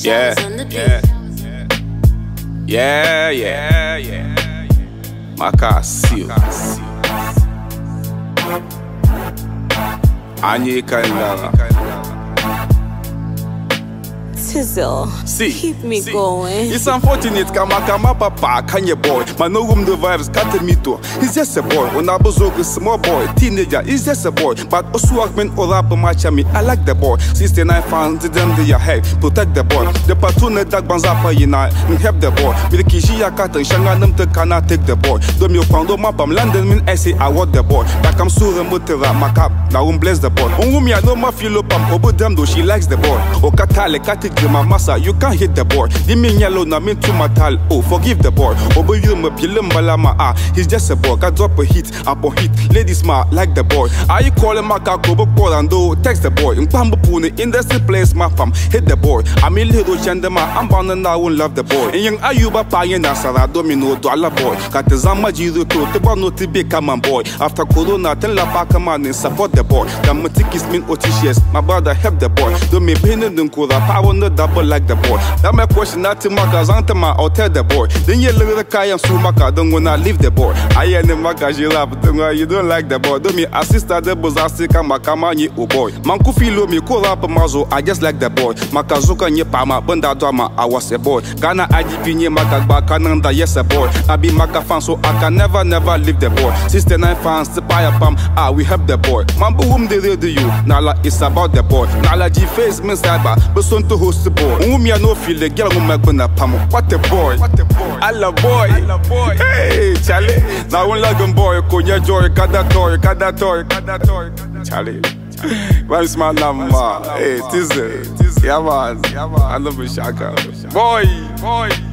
Yeah, Makasio. Anye Kandala. Tizzle, keep me going. It's unfortunate, Kama Papa, Kanye boy. Man, no room the vibes, Katemito. He's just a boy. When I was a small boy, teenager, he's just a boy. But Osuakman or Rap Machami, I like the boy. 69 fans, them they are head, protect the boy. The Patuna Dag Banzapa, and help the boy. With the Kishia Kat and Shanganam to cannot take the boy. Don't you found Mapam London, when I say I want the boy. Like I'm Sura Mutera, Makap, now bless the boy. Whom I know my Philopam, over them though she likes the boy. O Katale, Katik. My massa, you can't hit the boy. The mean yellow na mean to matal. Oh, forgive the boy. Obo you me pilum balama he's just a boy. Got drop a hit upon hit. Ladies ma like the boy. Are you calling Maka Kobo Polando? Text the boy. In Pambu Pune, industry place my fam. Hit the boy. I'm in little Chandema. I'm bound and I won't love the boy. And young Ayuba Payana Sara Domino Dwala boy. Got the Zama Jiru to Tebano to be come on boy. After Corona, tell La Bakaman and support the boy. The Matikis mean Oticious. My brother help the boy. Don't me pain and Kura power. Double like the boy. That my question not to Maka Zantama or tell the boy. Then you look at the Kayam Sumaka, don't wanna leave the boy. I am the Maka Jila, but you don't like the boy. Don't me assist the Bozasika Makamani, oh boy. Manku filo me call up a mazo, I just like the boy. Makazuka Nyepama, Bunda Drama, I was a boy. Ghana IGP Maka Bakananda, yes a boy. I be Maka fan, so I can never leave the boy. 69 fans, the Paya Pam, we help the boy. Mambo whom they do you. Nala it's about the boy. Nala G face means cyber, but son to host the boy. Whom you know feel the girl who make gonna pamo. What a boy, I love boy, hey Charlie. Now one like boy, Konya joy, kada toy, Charlie. Where's my number? Hey, Tizzle, yeah man, I love you, Shaka. Boy.